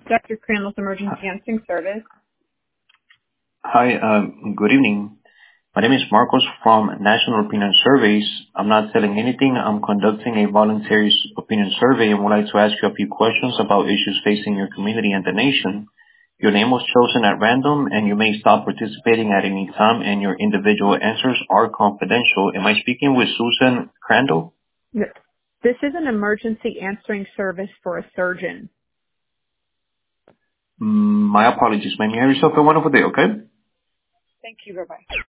Dr. Crandall's Emergency Answering Service. Hi, good evening. My name is Marcos from National Opinion Surveys. I'm not selling anything. I'm conducting a voluntary opinion survey and would like to ask you a few questions about issues facing your community and the nation. Your name was chosen at random and you may stop participating at any time and your individual answers are confidential. Am I speaking with Susan Crandall? This is an emergency answering service for a surgeon. My apologies, ma'am. You have yourself a wonderful day, okay? Thank you. Bye-bye.